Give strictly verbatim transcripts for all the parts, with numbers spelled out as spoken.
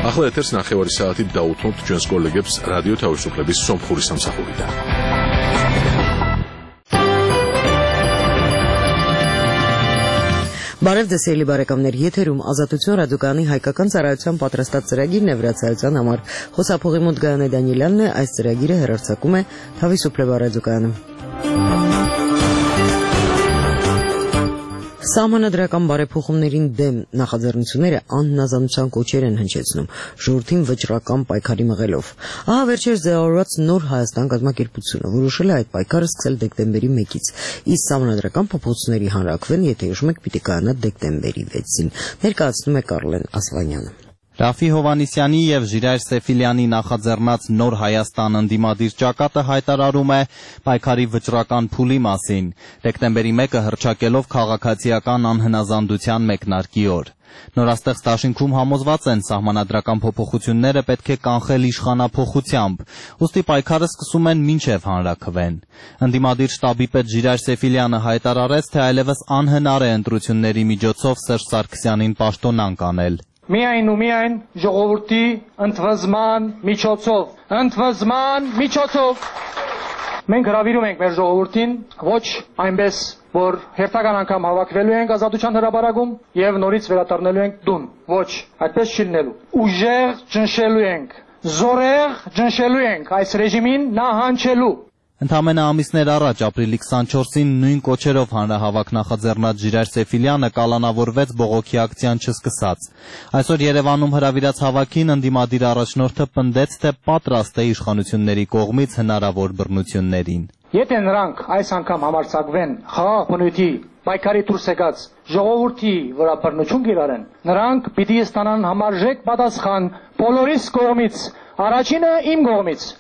ახლა ეთერს ნახევარი საათით დაუთმობთ ჩვენს კოლეგებს რადიო თავისუფლების სომხური სამსახურიდან. Բարև ձեզ ելի բարեկամներ, եթերում ազատություն ռադիոկայանի հայկական ծառայության պատրաստած ծրագիրն է վրացայության համար։ Խոսափողի մոտ Գայանե Դանիելյանն է, այս ծրագիրը հեռարձակում է Թավիսուփլեվա ռադիոկայանում։ Սահմանադրական բարեփոխումներին դեմ նախաձեռնությունները անհնազանդության կոչեր են հնչեցնում, ժողովրդին վճռական պայքարի մղելով։ Ահա վերջերս ձևավորված Նոր Հայաստան կազմակերպությունը որոշել է այդ պայքարը սկսել դեկտեմբերի մեկից, իսկ սահմանադրական փոփոխությունների հանրաքվեն, եթե հիշում եք, պիտի կայանա դեկտեմբերի վեցին։ Ներկայացնում է Կարլեն Ասլանյանը։ Ռաֆի Հովհաննիսյանի եւ Ժիրայր Սեֆիլյանի նախաձեռնած Նոր Հայաստան ընդդիմադիր ճակատը հայտարարում է պայքարի վճռական փուլի մասին, դեկտեմբերի մեկը հռչակելով քաղաքացիական անհնազանդության մեկնարկի օր։ Նորաստեղծ դաշինքում համոզված են սահմանադրական փոփոխությունները պետք է կանխել իշխանափոխությամբ, ուստի պայքարը սկսում են մինչև հանրաքվեն։ Ընդդիմադիր շտաբի պետ Ժիրայր Սեֆիլյանը հայտարարեց, թե այլևս անհնար է ընտրությունների միջոցով Սերժ Սարգսյանին պաշտոնանկ անել։ Միայն ու միայն ժողովրդի ընդվզման միջոցով, ընդվզման միջոցով մենք հրավիրում ենք մեր ժողովրդին ոչ այնպես, որ հերթական անգամ հավաքվելու ենք ազատության հրապարակում եւ նորից վերադառնալու ենք տուն, ոչ, այդպես չի լինելու։ Ուժեղ ճնշելու ենք, զորեղ ճնշելու ենք այս ռեժիմին նահանջելու։ Ընդամենը ամիսներ առաջ ապրիլի քսանչորսին նույն կոչերով հանրահավաք նախաձեռնած Ժիրայր Սեֆիլյանը կալանավորվեց բողոքի ակցիան չսկսած։ Այսօր Երևանում հրավիրած հավաքին ընդդիմադիր առաջնորդը պնդեց, թե պատրաստ է իշխանությունների կողմից հնարավոր բռնություններին։ Եթե նրանք այս անգամ համարձակվեն խաղաղ բնույթի պայքարի դուրս եկած ժողովրդի վրա բռնություն կիրառեն, նրանք պիտի ստանան համարժեք պատասխան բոլորիս կողմից, առաջինը իմ կողմից։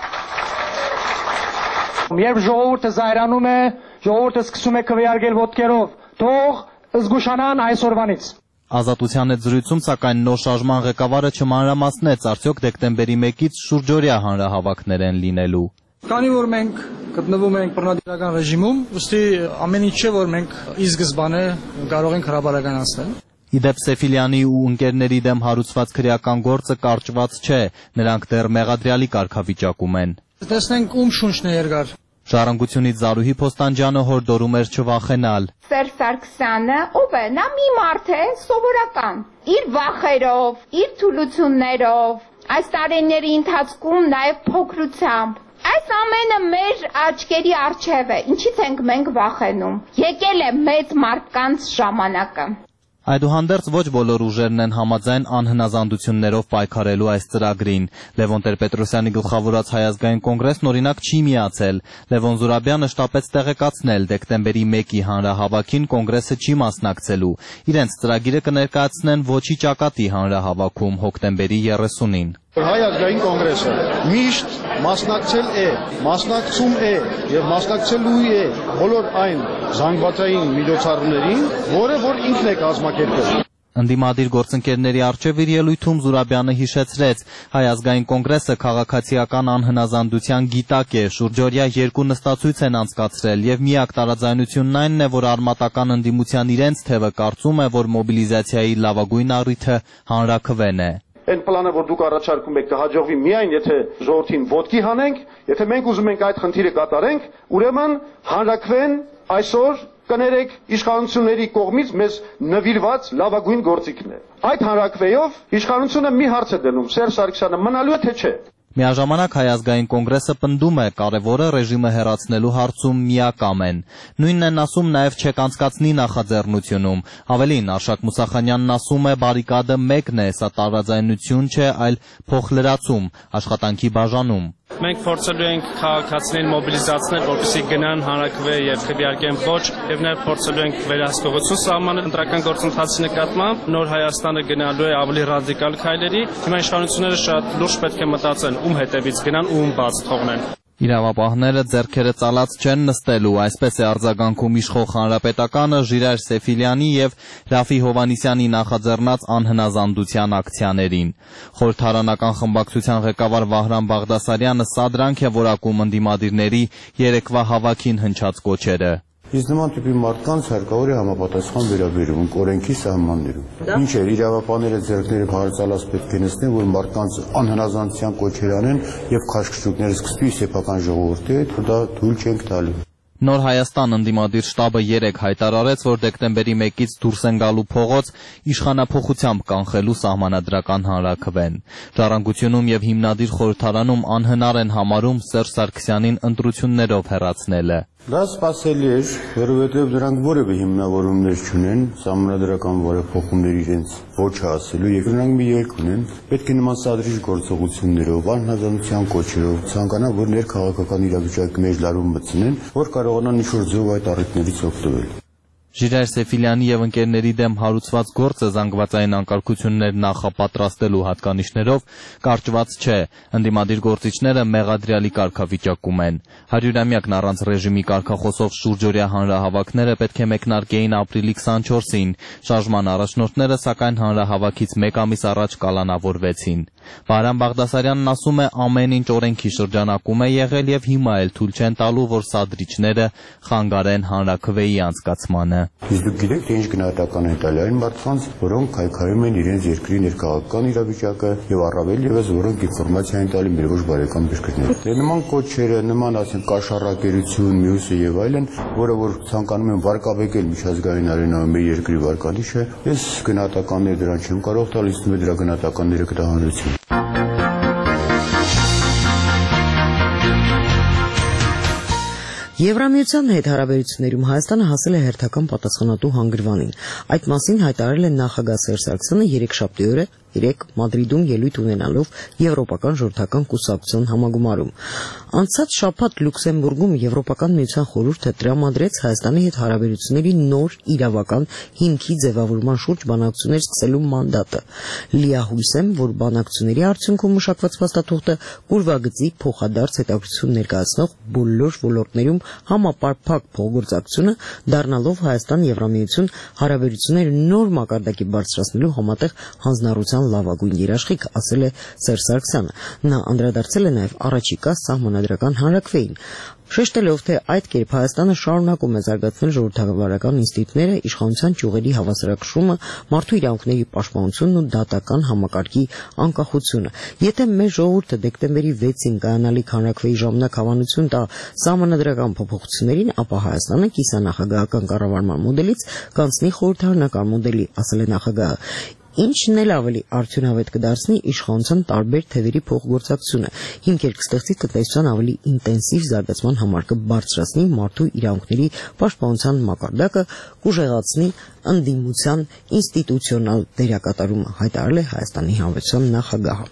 Երբ ժողովուրդը զայրանում է, ժողովուրդը սկսում է քվեարկել ոտքերով, թող զգուշանան այսօրվանից։ Ազատության հետ զրույցում սակայն նոր շարժման ղեկավարը չմանրամասնեց, արդյոք դեկտեմբերի մեկից շուրջօրյա հանրահավաքներ են լինելու։ Քանի որ մենք գտնվում ենք բռնատիրական ռեժիմում, ուստի ամեն ինչ չէ, որ մենք ի սկզբանե կարող ենք հրապարականացնել։ Իդեպ Սեֆիլյանի ու ընկերների դեմ հարուցված քրեական գործը կարճված չէ, նրանք դեռ մեղադրյալի կարգավիճակում են։ Տեսնենք ում շունչն է երկար։ Ժառանգությունից Զարուհի Փոստանջյանը հորդորում էր չվախենալ։ Սերժ Սարգսյանը ով է, նա մի մարդ է, սովորական, իր վախերով, իր թուլություններով, այս տարիների ընթացքում նաև փոքրությամբ։ Այս ամենը մեր աչքերի առջև է, ինչից ենք մենք վախենում։ Եկել է մեծ մարդկանց ժամանակը։ Այդուհանդերձ ոչ բոլոր ուժերն են համաձայն անհնազանդություններով պայքարելու այս ծրագրին։ Լևոն Տեր-Պետրոսյանի գլխավորած Հայ ազգային կոնգրեսն օրինակ չի միացել։ Լևոն Զուրաբյանը շտապեց տեղեկացնել դեկտեմբերի մեկի հանրահավաքին կոնգրեսը չի մասնակցելու։ Իրենց ծրագիրը կներկայացնեն Ոչի ճակատի հանրահավաքում հոկտեմբերի երեսունին։ Հայ ազգային կոնգրեսը միշտ մասնակցել է, մասնակցում է եւ մասնակցելու է բոլոր այն զանգվածային միջոցառումներին, որը որ ինքն է կազմակերպել։ Ընդդիմադիր գործընկերների առջև իր ելույթում Զուրաբյանը հիշեցրեց, Հայ ազգային կոնգրեսը քաղաքացիական անհնազանդության գիտակ է, շուրջօրյա երկու նստացույց են անցկացրել եւ միակ տարաձայնությունն այնն է, որ արմատական ընդդիմության իրենց թևը կարծում է, որ մոբիլիզացիայի լավագույն առիթը հանրաքվեն է։ Այն պլանը, որ դուք առաջարկում եք, կհաջողվի միայն եթե ժողովրդին ոտքի հանենք, եթե մենք ուզում ենք այդ խնդիրը կատարենք, ուրեմն հանրաքվեն այսօր կներեք իշխանությունների կողմից մեզ նվիրված լավագույն գործիքն է։ Այդ հանրաքվեով իշխանությունը մի հարց է դնում, Սերժ Սարգսյանը մնալու է թե չէ։ Միաժամանակ Հայ ազգային կոնգրեսը պնդում է, կարևորը ռեժիմը հեռացնելու հարցում միակամ են։ Նույնն են ասում նաև չեք անցկացնի նախաձեռնությունում։ Ավելին, Արշակ Մուսախանյանն ասում է, բարիկադը մեկն է, սա տարաձայնություն չէ, այլ փոխլրացում, աշխատանքի բաժանում։ Մենք փորձելու ենք քաղաքացիներին մոբիլիզացնել, որպեսզի գնան հանրաքվե եւ քվեարկեն ոչ, եւ նաեւ փորձելու ենք վերահսկողություն սահմանել ընտրական գործընթացի նկատմամբ։ Նոր Հայաստանը գնալու է ավելի ռադիկալ քայլերի։ Հիմա իշխանությունները շատ լուրջ պետք է մտածեն, ում հետևից գնան ու ում բաց թողնեն։ Իրավապահները ձեռքերը ծալած չեն նստելու, այսպես է արձագանքում իշխող հանրապետականը Ժիրայր Սեֆիլյանի եւ Ռաֆի Հովհաննիսյանի նախաձեռնած անհնազանդության ակցիաներին։ Խորհրդարանական խմբակցության ղեկավար Վահրամ Բաղդասարյանը սա դրանք է որակում ընդդիմադիրների երեկվա հավաքին հնչած կոչերը։ Իսկ նման տիպի մարդկանց հարկավոր է համապատասխան վերաբերում օրենքի սահմաններում։ Ինչ է, իրավապահները ձեռքները քարացալած պետք է նստեն, որ մարդկանց անհնազանդության կոչեր անեն եւ քաշքշուկները սկսվի սեփական ժողովրդի հետ, դա թույլ չենք տալու։ Նոր Հայաստան ընդդիմադիր շտաբը երեկ հայտարարեց, որ դեկտեմբերի մեկից դուրս են գալու փողոց իշխանափոխությամբ կանխելու սահմանադրական հանրաքվեն։ Ժառանգությունում եւ հիմնադիր խորհրդարանում անհնար են համարում Սերժ Սարգսյանին ընտրություններով հեռացնելը։ Դա սպասելի էր, որովհետև դրանք որևէ հիմնավորումներ չունեն, սահմանադրական բարեփոխումներ իրենց ոչը ասելու, եւ նրանք մի ելք ունեն, պետք է նման սադրիչ գործողություններով, անհնազանդության կոչերով ցանկանան, որ ներքաղաքական իրավիճակի մեջ լարում մտցնեն, որ կարողանան ինչ-որ ձև այդ առիթներից օգտվել։ Ժիրայր Սեֆիլյանի եւ ընկերների դեմ հարուցված գործը զանգվածային անկարգություններ նախապատրաստելու հատկանիշներով կարճված չէ, ընդդիմադիր գործիչները մեղադրյալի կարգավիճակում են։ Հարյուրամյակն առանց ռեժիմի կարգախոսով շուրջօրյա հանրահավաքները պետք է մեկնարկեին ապրիլի քսանչորսին, շարժման առաջնորդները սակայն հանրահավաքից մեկ ամիս առաջ կալանավորվեցին։ Բարամ Բաղդասարյանն ասում է, ամեն ինչ օրենքի շրջանակում է եղել եւ հիմա էլ թույլ չեն տալու, որ սադրիչները խանգարեն հանրաքվեի անցկացմանը։ Իսկ դուք գիտեք, թե ինչ գնահատական են տալի այն մարդկանց, որոնք քայքայում են իրենց երկրի ներքաղաքական իրավիճակը եւ առավել եւս որոնք ինֆորմացիա են տալի մեր ոչ բարեկամ երկրներին։ Դե նման կոչերը, նման ասենք կաշառակերություն, մյուսը եւ այլն, որը որ ցանկանում են վարկաբեկել միջազգային արենայում մեր երկրի վարկանիշը, ես գնահատականներ դրան չեմ կարող տալ, իսկ դրա գնահատականները կտա հանրություն։ Եվրամիության հետ հարաբերություններում Հայաստանը հասել է հերթական պատասխանատու հանգրվանին։ Այդ մասին հայտարարել է նախագահ Սերժ Սարգսյանը երեքշաբթի օրը երեկ Մադրիդում ելույթ ունենալով Եվրոպական ժողովրդական կուսակցության համագումարում։ Անցած շաբաթ Լյուքսեմբուրգում Եվրոպական միության խորհուրդը տրամադրեց Հայաստանի հետ հարաբերությունների նոր իրավական հիմքի ձևավորման շուրջ բանակցություններ սկսելու մանդատը։ Լիահույս եմ, որ բանակցությունների արդյունքում մշակված փաստաթուղթը կուրվագծի փոխադարձ հետաքրքրություն ներկայացնող բոլոր ոլորտներում համապարփակ փոխգործակցությունը դառնալով Հայաստան-Եվրամիություն հարաբերությունները նոր մակարդակի բարձրացնելու համատեղ հանձնառության լավագույն երաշխիք, ասել է Սերժ Սարգսյանը։ Նա անդրադարձել է նաև առաջիկա սահմանադրական հանրաքվեին, շեշտելով, թե այդ կերպ Հայաստանը շարունակում է զարգացնել ժողովրդավարական ինստիտուտները, իշխանության ճյուղերի հավասարակշռումը, մարդու իրավունքների պաշտպանությունն ու դատական համակարգի անկախությունը։ Եթե մեր ժողովուրդը դեկտեմբերի վեցին կայանալիք հանրաքվեի ժամանակ հավանություն տա սահմանադրական փոփոխություններին, ապա Հայաստանը կիսանախագահական կառավարման մոդելից կանցնի խորհրդարանական մոդելի, ասել է նախագահը։ Ինչն էլ ավելի արդյունավետ կդարձնի իշխանության տարբեր թևերի փոխգործակցությունը, հիմքեր կստեղծի տնտեսության ավելի ինտենսիվ զարգացման համար, կբարձրացնի մարդու իրավունքների պաշտպանության մակարդակը, կուժեղացնի ընդդիմության ինստիտուցիոնալ դերակատարումը, հայտարարել է Հայաստանի Հանրապետության նախագահը։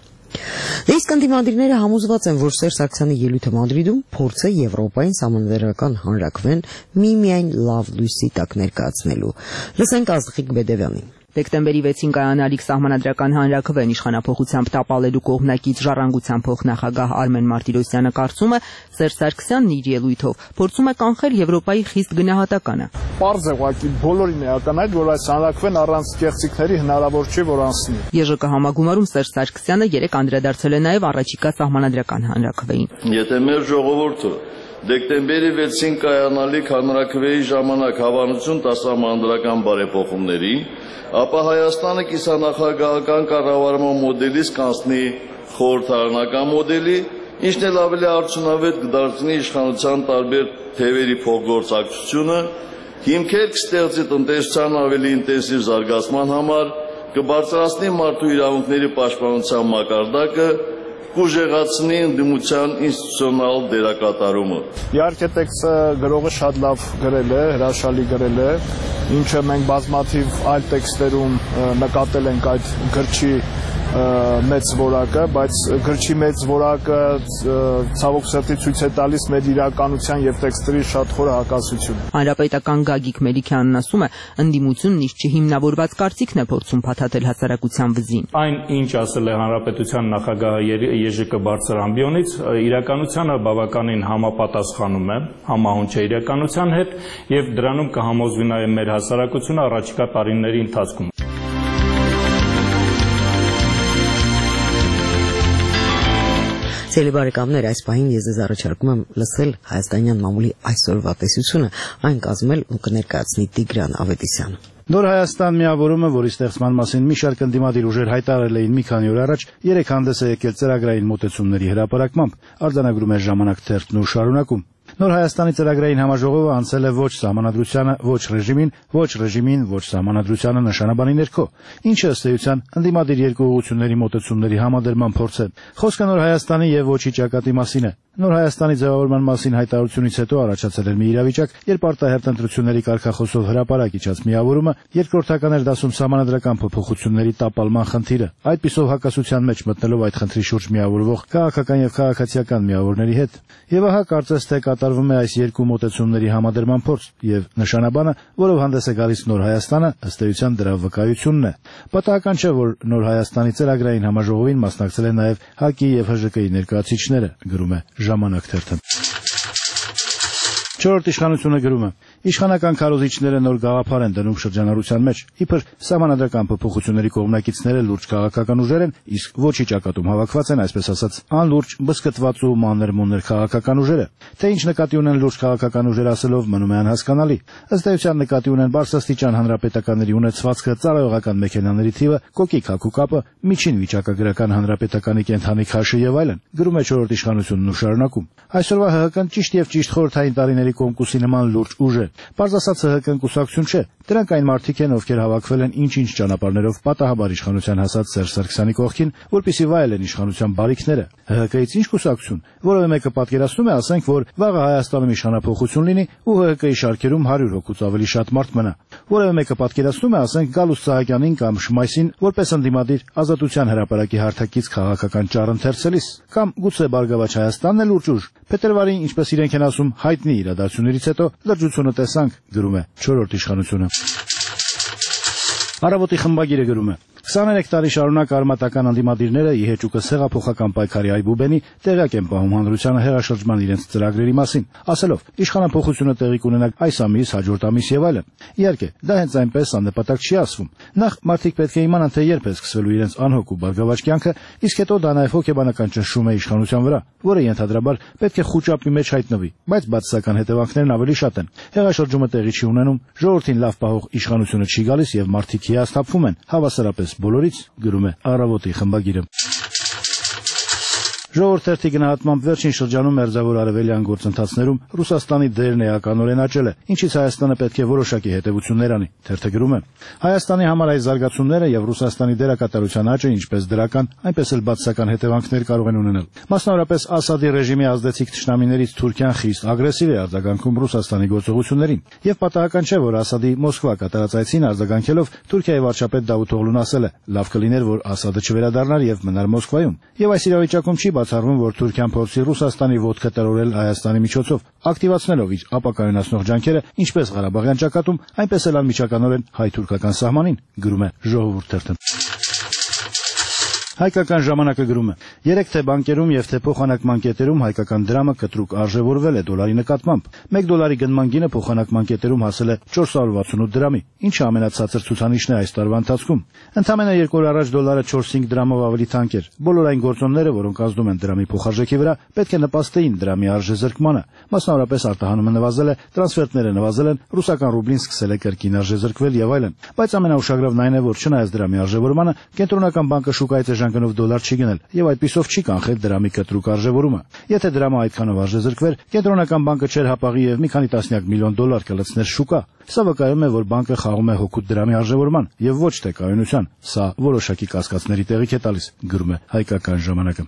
Իսկ ընդդիմադիրները համոզված են, որ Սերժ Սարգսյանի ելույթը Մադրիդում փորձ է Եվրոպային սահմանադրական հանրաքվեն միմիայն լավ լույսի տակ ներկայացնելու։ Լսենք Ազգիկ Բեդևյանին։ Դեկտեմբերի վեցին կայանալիք սահմանադրական հանրաքվեն իշխանափոխությամբ տապալելու կողմնակից ժառանգության փոխնախագահ Արմեն Մարտիրոսյանը կարծում է, Սերժ Սարգսյանն իր ելույթով փորձում է կանխել Եվրոպայի խիստ գնահատականը։ Պարզ է ուղղակի բոլորին է ականայդ, որ այս հանրաքվեն առանց կեղծիքների հնարավոր չէ, որ անցնի։ ԵԺԿ համագումարում Սերժ Սարգսյանը երեկ անդրադարձել է նաև առաջիկա սահմանադրական հանրաքվեին։ Եթե մեր ժողովուրդը դեկտեմբերի վեցին կայանալիք հանրաքվեի ժամանակ հավանություն տա սահմանադրական բարեփոխումների, ապա Հայաստանը կիսանախագահական կառավարման մոդելից կանցնի խորհրդարանական մոդելի, ինչն էլ ավելի արդյունավետ կդարձնի իշխանության տարբեր թևերի փոխգործակցությունը, հիմքեր կստեղծի տնտեսության ավելի ինտենսիվ զարգացման համար, կբարձրացնի մարդու իրավունքների պաշտպանության մակարդակը, կուժեղացնի ընդդիմության ինստիտուցիոնալ դերակատարումը։ Իհարկե տեքստը գրողը շատ լավ գրել է, հրաշալի գրել է, ինչը մենք բազմաթիվ այլ տեքստերում նկատել ենք այդ գրչի մեծ որակը, բայց գրչի մեծ որակը ցավոք սրտի ցույց է տալիս մեր իրականության եւ տեքստերի շատ խոր հակասություն։ Հանրապետական Գագիկ Մելիքյանն ասում է, ընդդիմությունն իր չհիմնավորված կարծիքն է փորձում փաթաթել հասարակության վզին։ Այն, ինչ ասել է Հանրապետության նախագահը ԵԺԿ բարձր ամբիոնից, իրականությանը բավականին համապատասխանում է, համահունչ է իրականության հետ եւ դրանում կհամոզվի նաեւ մեր հասարակությունը առաջիկա տարիների ընթացքում։ Սիրելի բարեկամներ, այս պահին ես ձեզ առաջարկում եմ լսել հայաստանյան մամուլի այսօրվա տեսությունը, այն կազմել ու կներկայացնի Տիգրան Ավետիսյանը։ Նոր Հայաստան միավորումը, որի ստեղծման մասին մի շարք ընդդիմադիր ուժեր հայտարարել էին մի քանի օր առաջ, երեք հանդես է եկել ծրագրային մոտեցումների հրապարակմամբ, արձանագրում է Ժամանակ թերթն ու շարունակում։ Նոր Հայաստանի ծրագրային համաժողովը անցել է ոչ սահմանադրությանը, ոչ ռեժիմին, ոչ ռեժիմին, ոչ սահմանադրությանը նշանաբանի ներքո, ինչը ըստ էության ընդդիմադիր երկու ուղղությունների մոտեցումների համադրման փորձ է։ Խոսքը Նոր Հայաստանի եւ ոչի ճակատի մասին է։ Նոր Հայաստանի ձևավորման մասին հայտարարությունից հետո առաջացել էր մի իրավիճակ, երբ արտահերթ ընտրությունների կարգախոսով հրապարակ իջած միավորումը երկրորդական էր դասում սահմանադրական փոփոխությունների տապալման խնդիրը, այդպիսով հակասության մեջ մտնելով այդ խնդրի շուրջ միավորվող քաղաքական եւ քաղաքացիական միավորների հետ։ Եվ ահա կարծես թե կատարվում է այս երկու մոտեցումների համադրման փորձ, եւ նշանաբանը, որով հանդես է գալիս Նոր Հայաստանը, ըստ էության դրա վկայությունն է։ Պատահական չէ, որ Նոր Հայաստանի ծրագրային համաժողովին մասնակցել են նաեւ ՀԱԿ-ի եւ ՀԺԿ-ի ներկայացուցիչները, գրում է Ժամանակ թերթը։ Չորրորդ իշխանությունը գրում է. Իշխանական քարոզիչները նոր գաղափար են դնում շրջանառության մեջ, իբր սահմանադրական փոփոխությունների կողմնակիցները լուրջ քաղաքական ուժեր են, իսկ ոչի ճակատում հավաքված են, այսպես ասած, անլուրջ, բսկտված ու մանր-մունր քաղաքական ուժերը։ Թե ինչ նկատի ունեն լուրջ քաղաքական ուժեր ասելով մնում է անհասկանալի։ Ըստ էության նկատի ունեն բարձրաստիճան հանրապետականների ունեցվածքը, ծառայողական մեքենաների թիվը, կոկիկ հագուկապը, միջին վիճակագրական հանրապետականի կենթանի քաշը եւ այլն։ Գրում է չորրորդ իշխանությունն ու շարունակում. Այսօրվա ՀՀԿ-ն ճիշտ եւ ճիշտ խորհրդային տարիների կոմկուսի նման լուրջ ուժ է։ Պարզ ասած ՀՀԿ-ն կուսակցություն չէ։ Դրանք այն մարդիկ են, ովքեր հավաքվել են ինչ-ինչ ճանապարհներով պատահաբար իշխանության հասած Սերժ Սարգսյանի կողքին, որպեսզի վայելեն իշխանության բարիքները։ ՀՀԿ-ից ինչ կուսակցություն։ Որևէ մեկը պատկերացնում է, ասենք, որ վաղը Հայաստանում իշխանափոխություն լինի ու ՀՀԿ-ի շարքերում հարյուր հոգուց ավելի շատ մարդ մնա։ Որևէ մեկը պատկերացնում է, ասենք, Գալուստ Սահակյանին կամ Շմայսին որպես ընդդիմադիր Ազատության հրապարակի հարթակից քաղաքական ճառ ընթերցելիս, կամ գուցե Բարգավաճ Հայաստանն է լուրջ ուժ։ Փետրվարին, ինչպես իրենք են ասում, հայտնի իրադարձություններից հետո լրջությունը տեսանք, գրում է չորրորդ իշխանությունը։ Առավոտի խմբագիրը գրում է. քսաներեք տարի շարունակ արմատական ընդդիմադիրները ի հեճուկը սեղափոխական պայքարի այբուբենի տեղյակ են պահում հանրությանը հեղաշրջման իրենց ծրագրերի մասին, ասելով իշխանափոխությունը տեղի կունենա այս ամիս, հաջորդ ամիս եւ այլն։ Իհարկե, դա հենց այնպես աննպատակ չի ասվում։ Նախ մարդիկ պետք է իմանան, թե երբ է սկսվելու իրենց անհոգ ու բարգավաճ կյանքը, իսկ հետո դա նաեւ հոգեբանական ճնշում է իշխանության վրա, որը ենթադրաբար պետք է խուճապի մեջ հայտնվի, բայց բացասական հետևանքներն ավելի շատ են։ Հեղաշրջումը տեղի չի ունենում, ժողովրդին լավ պահող իշխանությունը չի գալիս եւ մարդիկ հիասթափվում են, հավասարապես բոլորից, գրում է Առավոտի խմբագիրը։ Ժողովուրդ թերթի գնահատմամբ վերջին շրջանում մերձավոր արևելյան գործընթացներում Ռուսաստանի դերն էականորեն աճել է, ինչից Հայաստանը պետք է որոշակի հետևություններ անի։ Թերթը գրում է. Հայաստանի համար այս զարգացումները եւ Ռուսաստանի դերակատարության աճը ինչպես դրական, այնպես էլ բացասական հետևանքներ կարող են ունենալ։ Մասնավորապես Ասադի ռեժիմի ազդեցիկ թշնամիներից Թուրքիան խիստ ագրեսիվ է արձագանքում Ռուսաստանի գործողություններին։ Եվ պատահական չէ, որ Ասադի Մոսկվա կատարած այցին արձագանքելով Թուրքիայի վարչապետ Դավութօղլուն ասել է. լավ կլիներ, որ Ասադը չվերադառնար եւ մնար Մոսկվայում։ Եվ այս իրավիճակում չի բացառվում, որ Թուրքիան փորձի Ռուսաստանի ոտքը տրորել Հայաստանի միջոցով, ակտիվացնելով իր ապակայունացնող ջանքերը ինչպես Ղարաբաղյան ճակատում, այնպես էլ անմիջականորեն հայ-թուրքական սահմանին, գրում է Ժողովուրդ թերթը։ Հայկական ժամանակը գրում է. երեք թե բանկերում եւ թե փոխանակման կետերում հայկական դրամը կտրուկ արժեվորվել է դոլարի նկատմամբ։ մեկ դոլարի գնման գինը փոխանակման կետերում հասել է չորս հարյուր վաթսունութ դրամի, ինչը ամենացածր ցուցանիշն է այս տարվա ընթացքում։ Ընդամենը երկու օր առաջ դոլարը չորս-հինգ դրամով ավելի թանկ էր։ Բոլոր այն գործոնները, որոնք ազդում են դրամի փոխարժեքի վրա, պետք է նպաստեին դրամի արժեզրկմանը։ Մասնավորապես արտահանումը նվազել է, տրանսֆերտները նվազել են, ռուսական ռուբլին սկսել է կրկին արժեզրկվել եւ այլն։ Բայց ամենաուշագրավն այն է, որ չնայած դրամի արժեվորմանը, կենտրոնական բանկը շուկայից գնով դոլար չի գնել եւ այդպիսով չի կանխել դրամի կտրուկ արժեվորումը։ Եթե դրամը այդքանով արժեզրկվեր, կենտրոնական բանկը չէր հապաղի եւ մի քանի տասնյակ միլիոն դոլար կլցներ շուկա։ Սա վկայում է, որ բանկը խաղում է հօգուտ դրամի արժեվորման եւ ոչ թե կայունության։ Սա որոշակի կասկածների տեղիք է տալիս, գրում է Հայկական ժամանակը։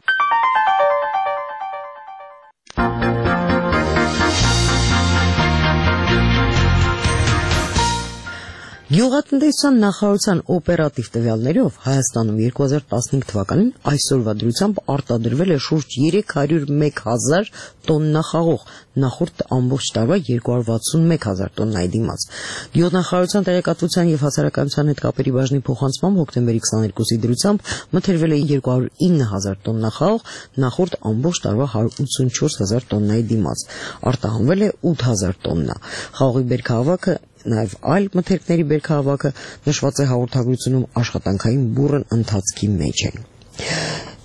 Գյուղատնտեսության նախարարության օպերատիվ տվյալներով Հայաստանում երկու հազար տասնհինգ թվականին այսօրվա դրությամբ արտադրվել է շուրջ երեք հարյուր մեկ հազար տոննա խաղող, նախորդ ամբողջ տարվա երկու հարյուր վաթսունմեկ հազար տոննայի դիմաց։ Գյուղնախարարության տեղեկատվության եւ հասարակայնության հետ կապերի բաժնի փոխանցմամբ հոկտեմբերի քսաներկուսի դրությամբ մթերվել է երկու հարյուր ինը հազար տոննա խաղող, նախորդ ամբողջ տարվա հարյուր ութսունչորս հազար տոննայի դիմաց։ Արտահանվել է ութ հազար տոննա։ Խաղողի բերքահավաքը Նաև այլ մթերքների բերքահավաքը նշված է հաղորդագրությունում աշխատանքային բուռն ընթացքի մեջ են։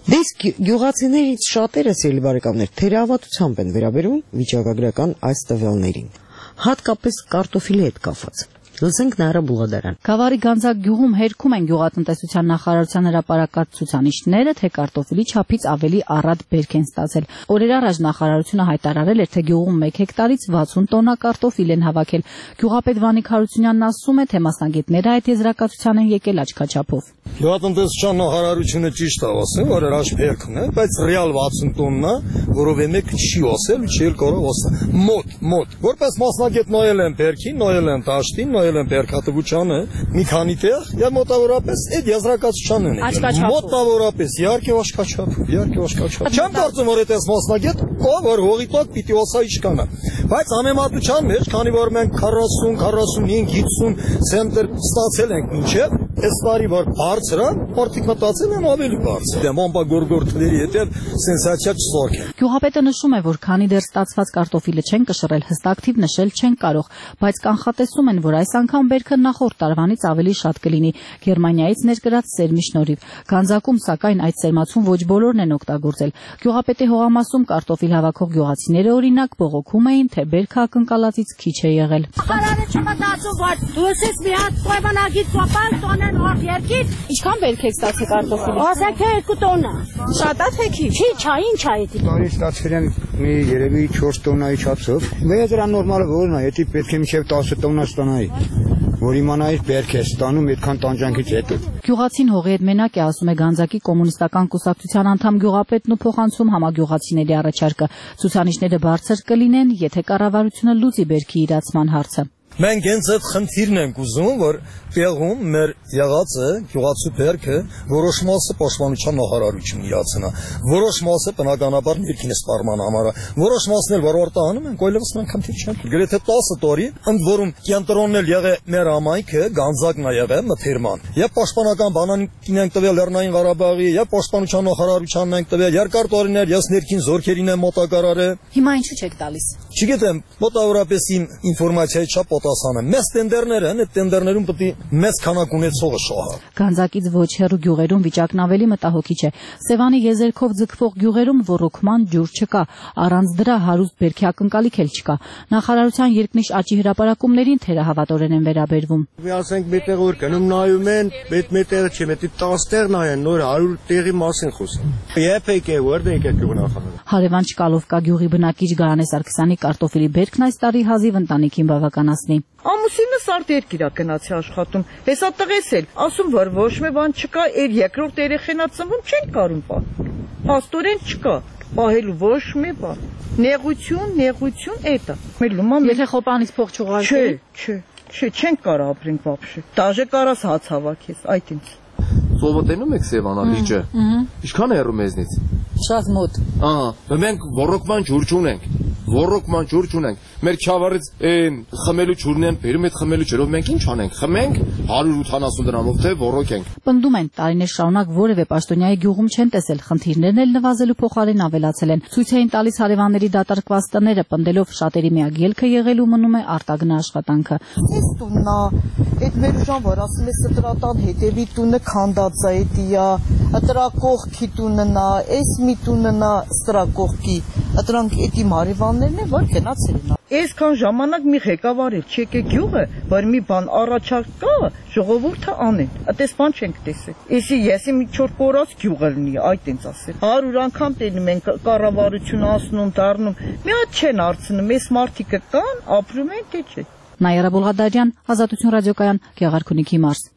Իսկ գյուղացիներից շատերը, սիրելի բարեկամներ, թերահավատությամբ են վերաբերում վիճակագրական այս տվյալներին, հատկապես կարտոֆիլի հետ կապված։ Լսենք Նաիրա Բուղադարյան։ Գավառի Գանձակ գյուղում հերքում են գյուղատնտեսության նախարարության հրապարակած ցուցանիշները, թե կարտոֆիլի չափից ավելի առատ բերք են ստացել։ Օրեր առաջ նախարարությունը հայտարարել էր, թե գյուղում մեկ հեկտարից վաթսուն տոննա կարտոֆիլ են հավաքել։ Գյուղապետ Վանիկ Հարությունյանն ասում է, թե մասնագետները այդ եզրակացության են եկել աչքաչափով։ Գյուղատնտեսության նախարարությունը ճիշտ է ասում, որ հրաշ բերք ունի, բայց ռեալ վաթսուն տոննա, որովե մեկ չի ասել, չի կարող ասել։ Մոտ, մոտ։ Որպես մասնագետ նայել են բերքին, նայել են դաշտին, նայել են բերքատվությանը, մի քանի տեղ, եւ մոտավորապես այդ եզրակացությանն են եկել։ Մոտավորապես, իհարկե աշկաչափ, իհարկե աշկաչափ։ Չեմ կարծում, որ այդպես մասնագետ կա, որ հողի տակ պիտի ասա ինչքան է։ Բայց համեմատության մեջ, քանի որ մենք քառասուն, քառասունհինգ, հիսուն ցենտր ստացել ենք մինչև, այս տարի որ բարձր է, մարդիկ մտածել են ավելի բարձր։ Դե մամբա գորգորտների հետ սենսացիա չսարք։ Գյուղապետը նշում է, որ քանի դեռ ստացված կարտոֆիլը չեն կշռել, հստակ թիվ նշել չեն կարող, բայց կանխատեսում են, որ այս անգամ բերքը նախորդ տարվանից ավելի շատ կլինի Գերմանիայից ներկրած սերմի շնորհիվ։ Գանձակում, սակայն, այդ սերմացում ոչ բոլորն են օգտագործել։ Գյուղապետի հողամասում կարտոֆիլ հավաքող գյուղացիները օրինակ բողոքում էին, թե բերքը ակնկալածից քիչ է եղել։ Նախարարը չմտածում, որ դուսից մի հատ պայմանագիր ծոպան տոնեն հող երկից։ Ինչքան բերք եք ստացել կարտոֆիլի։ Ասեք թե երկու տոննա։ Շատ է թե քիչ։ Չի, չա, ինչ է դա։ Տարի ստացել են մի երևի չորս տոննայի չափսով։ Մեր դրա նորմալը որն է, եթե պետք է մինչև տասը տոննա ստանայի, որ իմանայիր բերք է ստանում այդքան տանջանքից հետո։ Գյուղացին հողի հետ մենակ է, ասում է Գանձակի կոմունիստական կուսակցության անդամ գյուղապետն ու փոխանցում համագյուղացիների առաջարկը։ Ցուցանիշները բարձր կլինեն, եթե կառավարությունը լուծի բերքի իրացման հարցը։ Մենք հենց այդ խնդիրն ենք ուզում, որ տեղում մեր եղածը գյուղացու բերքը որոշ մասը պաշտպանության նախարարությունն իրացնա, որոշ մասը բնականաբար ներքին սպառման համար, որոշ մասն էլ որ արտահանում են, այլևս նրանք խնդիր չեն։ Գրեթե տասը տարի, ընդ որում կենտրոնն էլ եղե մեր համայնքը, Գանձակն է եղել մթերման։ Եվ պաշտպանական բանակին ենք տվել Լեռնային Ղարաբաղի, եւ պաշտպանության նախարարությանն ենք տվել երկար տարիներ, ես ներքին զորքերին եմ մոտակարարել։ Հիմա ինչու չեք տալիս։ Չգիտեմ, մոտավորապես իմ ինֆորմացիայի չափ պատասխանը։ Մեծ տենդերներ են, այդ տենդերներում պետք է մեծ քանակ ունեցողը շահը։ Գանձակից ոչ հեռու գյուղերում վիճակն ավելի մտահոգիչ է։ Սևանի եզերքով ձգվող գյուղերում ռոռոկման ջուր չկա, առանց դրա հարուստ բերքի ակնկալիք էլ չկա։ Նախարարության երկնիշ աճի հրապարակումներին թերահավատորեն են վերաբերվում։ Ասենք մետեղ որ գնում նայում են, այդ մետեղը չի, մետի տասը տեղ նայեն, նոր հարյուր տեղի մասին խոսում։ Եփ եկե, որտե եկե գյուղնախարարը։ Հարևան Չկալովկա գյուղի բնակիչ Գարանե Սարգսյանի կարտոֆիլի բերքն այս տարի հազիվ ընտանիքին բավականացնի։ Ամուսինս արդ երկիր է գնացի աշխատում։ Հեսա տղես էլ, ասում որ ոչ մի բան չկա, էր երկրորդ երեխենա ծնվում չեն կարում պահ։ Փաստորեն չկա, պահելու ոչ մի բան։ Նեղություն, նեղություն էտա։ Մեր լումա Եթե խոպանից փող չուղարկի։ Չէ, չէ, չէ, չեն կարա ապրենք բաբշե։ Դաժե կարաս հաց հավաքես, այդ ինձ։ Սովոտենում եք Սևան ալիճը։ Ինչքան է հեռու մեզնից։ Շատ մոտ։ Ահա, մենք ռոռոկման ջուր չունենք։ Ռոռոկման ջուր չունենք։ Մեր Չավառից այն խմելու ջուրն են բերում, այդ խմելու ջրով մենք ինչ անենք։ Խմենք հարյուր ութանասուն դրամով թե ռոռոկենք։ Պնդում են տարիներ շարունակ որևէ պաշտոնյայի գյուղում չեն տեսել, խնդիրներն էլ նվազելու փոխարեն ավելացել են։ Ցույց էին տալիս հարևանների դատարկված տները, պնդելով շատերի միակ ելքը եղելու մնում է արտագնա աշխատանքը։ Այս տունն է, այդ մեր ուժան որ ասում է ստրատան հետևի տունը քանդած է, դիա, տրակողքի տունն է, այս մի տունն է ստրակողքի։ Դրանք էդի մարիվաններն են, որ գնացել են։ Այսքան ժամանակ մի ղեկավար էլ չեկե գյուղը, որ մի բան առաջարկ կա, ժողովուրդը անեն։ Այդպես բան չենք տեսել։ Էսի եսի մի չոր կորած գյուղը լինի, այդ ինձ ասել։ հարյուր անգամ տենում են կառավարություն ասնում, դառնում։ Մի հատ չեն արցնում, այս մարդիկը կան, ապրում են, թե չէ։ Նաիրա Բուղադարյան, Ազատություն ռադիոկայան, Գեղարքունիքի մարզ։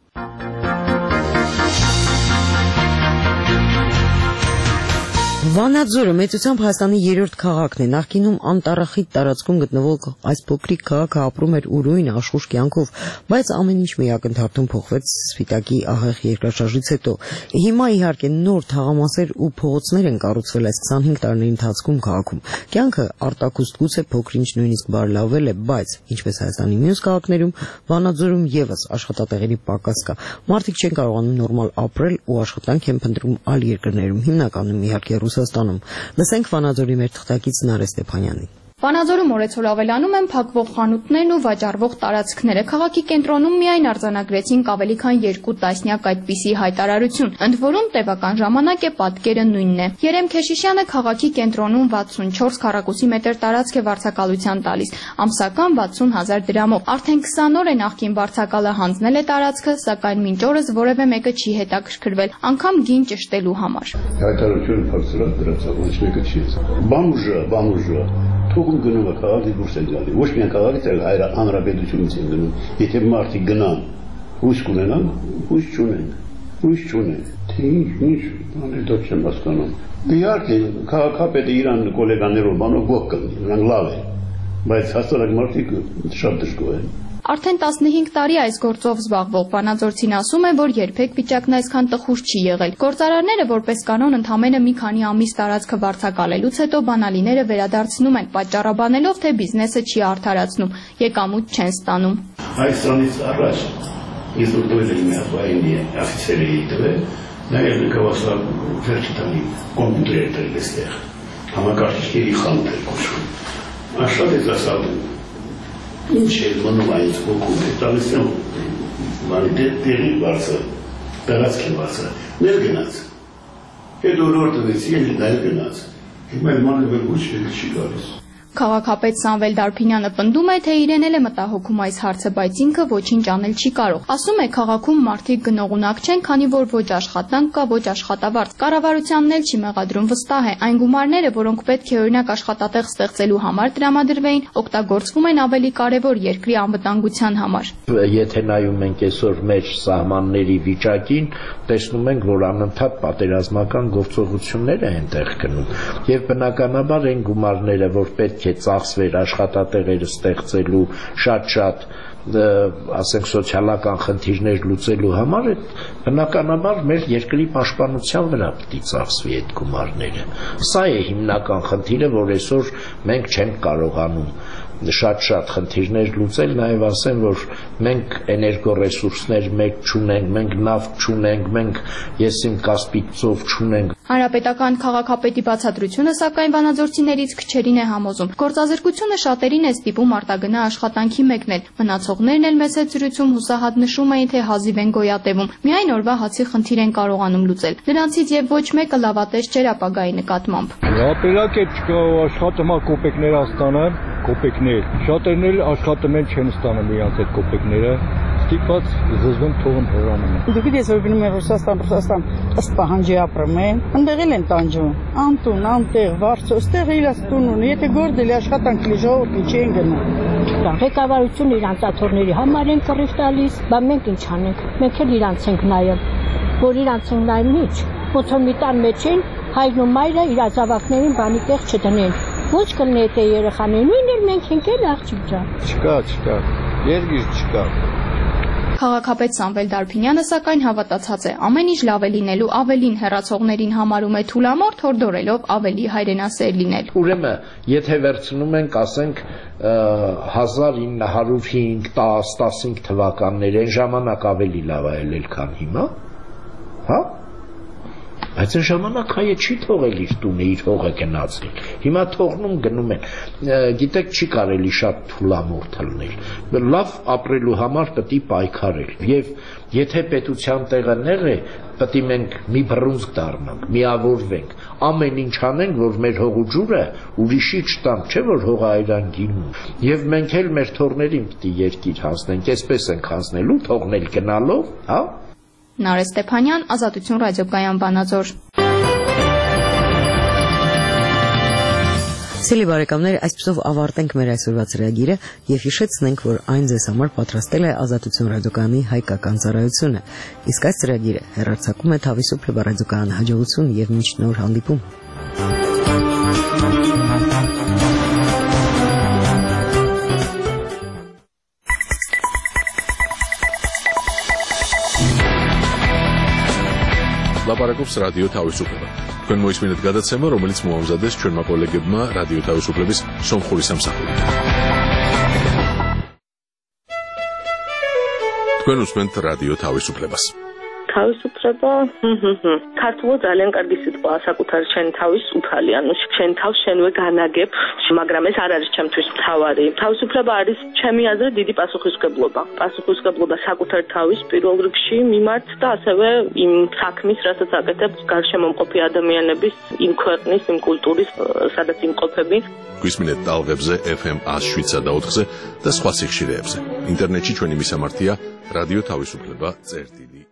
Վանաձորը մեծությամբ Հայաստանի երրորդ քաղաքն է։ Նախկինում անտառախիտ տարածքում գտնվող այս փոքրիկ քաղաքը ապրում էր ուրույն աշխուժ կյանքով, բայց ամեն ինչ մի ակնթարթում փոխվեց Սպիտակի ահեղ երկրաշարժից հետո։ Հիմա իհարկե նոր թաղամասեր ու փողոցներ են կառուցվել այս քսանհինգ տարիների ընթացքում քաղաքում։ Կյանքը արտակուստ գուցե փոքր-ինչ նույնիսկ բարելավվել է, բայց ինչպես Հայաստանի մյուս քաղաքներում, Վանաձորում եւս աշխատատեղերի պակաս կա։ Մարդիկ չեն կարողանում նորմալ ապրել ու աշխատանք են փնտրում այլ երկրներում, հիմնականում իհարկե Ռուսաստանում։ Լսենք Վանաձորի մեր թղթակից Նարէ Ստեփանյանին։ Վանաձորում օրեցօր ավելանում են փակվող խանութներն ու վաճառվող տարածքները։ Քաղաքի կենտրոնում միայն արձանագրեցինք ավելի քան երկու տասնյակ այդպիսի հայտարարություն, ընդ որում տևական ժամանակ է պատկերը նույնն է։ Երեմ Քեշիշյանը քաղաքի կենտրոնում վաթսունչորս քառակուսի մետր տարածք է վարձակալության տալիս, ամսական վաթսուն հազար դրամով։ Արդեն քսան օր է նախկին վարձակալը հանձնել է տարածքը, սակայն մինչ օրս որևէ մեկը չի հետաքրքրվել, անգամ գին ճշտելու համար։ Հայտարարությունը փորձել դրացավ, ոչ մեկը չի։ Բամուժը, բամուժը թողում գնում է քաղաքի դուրս է գալի։ Ոչ միայն քաղաքից էլ հայր հանրապետությունից են գնում։ Եթե մարդիկ գնան, հույս կունենան, հույս չունեն, հույս չունեն։ Թե ինչ, ինչ, բանը չեմ հասկանում։ Իհարկե, քաղաքապետը իրան գոլեգաներով բանով գող կլինի, նրանք լավ են, բայց հաստատ մարդիկ շատ դժգոհ են։ Արդեն տասնհինգ տարի այս գործով զբաղվող վանաձորցին ասում է, որ երբեք վիճակն այսքան տխուր չի եղել։ Գործարարները որպես կանոն ընդամենը մի քանի ամիս տարածքը վարձակալելուց հետո բանալիները վերադարձնում են, պատճառաբանելով, թե բիզնեսը չի արդարացնում, եկամուտ չեն ստանում։ Այս տարից առաջ ես դուրս եմ եկել օֆիցիալի դեպ, նաև նկատի վերջի տանի կոմպյուտերներ դեստեղ։ Համակարգիչների խանութ էր կոչվում։ Աշխատել է ասում ինչ է մնում այս կողմում է տալիս եմ մանի դեպի վարձը տարածքի վարձը ներ գնաց հետո օրորտը վեցի ներ գնաց հիմա մանը վեր ոչ չի գալիս Քաղաքապետ Սամվել Դարփինյանը պնդում է, թե իրեն էլ է մտահոգում այս հարցը, բայց ինքը ոչինչ անել չի կարող։ Ասում է, քաղաքում մարդիկ գնողունակ չեն, քանի որ ոչ աշխատանք կա, ոչ աշխատավարձ։ Կառավարությանն էլ չի մեղադրում, վստահ է, այն գումարները, որոնք պետք է օրինակ աշխատատեղ ստեղծելու համար տրամադրվեին, օգտագործվում են ավելի կարևոր երկրի անվտանգության համար։ Եթե նայում ենք այսօր մեր սահմանների վիճակին, տեսնում ենք, որ անընդհատ պատերազմական գործողություններ են տեղ գնում, եւ բնականաբար այն գումարները, որ պետք է ծախսվեր աշխատատեղերը ստեղծելու շատ-շատ ասենք սոցիալական խնդիրներ լուծելու համար բնականաբար մեր երկրի պաշտպանության վրա պետք է ծախսվի այդ գումարները։ Սա է հիմնական խնդիրը, որ այսօր մենք չենք կարողանում շատ-շատ խնդիրներ լուծել, նաև ասեմ, որ մենք էներգոռեսուրսներ մեկ չունենք, մենք նավթ չունենք, մենք եսիմ կասպիկ ծով չունենք։ Հանրապետական քաղաքապետի բացատրությունը, սակայն վանաձորցիներից քչերին է համոզում։ Գործազրկությունը շատերին է ստիպում արտագնա աշխատանքի մեկնել։ Մնացողներն էլ մեծ զրույցում հուսահատ նշում էին, թե հազիվ են գոյատևում։ Միայն օրվա հացի խնդիր են կարողանում լուծել։ Նրանցից եւ ոչ մեկը լավատես չէր ապագայի նկատմամբ։ Ապերակ է չկա աշխատում ա կոպեկներ աստանը, կոպեկներ։ Շատերն էլ աշխատում են չեն ստանում իրանց այդ կոպեկները։ Ստիպված զզվում թողում հեռանում են։ Դուք գիտես, որ գնում են Ռուսաստան, Ռուսաստան ըստ պահանջի ապրում են, ընդեղ էլ են տանջում։ Անտուն, անտեղ, վարձո, ստեղ իրաց տուն ունի, եթե գործել աշխատանք լի ժողովրդի չեն գնում։ Ղեկավարությունը իրանց աթոռների համար են կռիվ տալիս, բա մենք ինչ անենք։ Մենք էլ իրանց ենք նայում, որ իրանց են նայում ինչ։ Ոնց մի տան մեջ են, հայրն ու մայրը իր զավակներին բանի տեղ չդնեն։ Ոչ կլինի թե երեխաներին, նույնն էլ մենք ենք էլ աղջիկ ջան։ Չկա, չկա, երգիր չկա։ Քաղաքապետ Սամվել Դարփինյանը սակայն հավատացած է, ամեն ինչ լավ է լինելու, ավելին հեռացողներին համարում է թուլամորթ, հորդորելով ավելի հայրենասեր լինել։ Ուրեմն, եթե վերցնում ենք, ասենք հազար ինը հարյուր հինգ տաս տասնհինգ թվականներ, այն ժամանակ ավելի լավ է ելել, քան հիմա, հա? Բայց այն ժամանակ հայը չի թողել իր տունը, իր հողը գնացել։ Հիմա թողնում գնում են։ Գիտեք, չի կարելի շատ թուլամորթ լինել։ Լավ ապրելու համար պետք է պայքարել։ Եվ եթե պետության տեղը նեղ է, պետք է մենք մի բռունցք դառնանք, միավորվենք, ամեն ինչ անենք, որ մեր հողու ջուրը ուրիշի չտանք, չէ՞ որ հողը այրան գինու։ Եվ մենք էլ մեր թողներին պետք է երկիր հանձնենք, այսպես ենք հանձնելու, թողնել գնալով, հա։ Նարէ Ստեփանյան, Ազատություն ռադիոկայան Վանաձոր։ Սիրելի բարեկամներ, այսպեսով ավարտենք մեր այսօրվա ծրագիրը եւ հիշեցնենք, որ այն ձեզ համար պատրաստել է Ազատություն ռադիոկայանի հայկական ծառայությունը։ Իսկ այս ծրագիրը հեռարձակում է Թավիսուփ ռադիոկայան հաջողություն եւ մինչ նոր հանդիպում։ Լապարակով ռադիո Թավիսուփը։ Თქვენ მოისმინეთ გადაცემა, რომელიც მოამზადეს ჩვენმა კოლეგებმა რადიო თავისუფლების სომხური სამსახური. თქვენ უსმენთ რადიო თავისუფლებას. თავისუფლება, ქართულად ძალიან კარგი სიტყვაა საკუთარ შენ თავის უფალი, ანუ შენ თავს შენვე განაგებ, მაგრამ ეს არ არის ჩემთვის მთავარი. თავისუფლება არის ჩემი აზრით დიდი პასუხისმგებლობა. პასუხისმგებლობა საკუთარ თავის პირველ რიგში მიმართ და ასევე იმ საქმის, რასაც აკეთებ გარშემომყოფი ადამიანების, იმ ქვეყნის, იმ კულტურის, სადაც იმყოფები. გვისმინეთ ტალღებზე ეფ ემ one oh seven და ოთხზე და სხვა სიხშირეებზე. ინტერნეტში ჩვენი მისამართია რადიო თავისუფლება წერტილი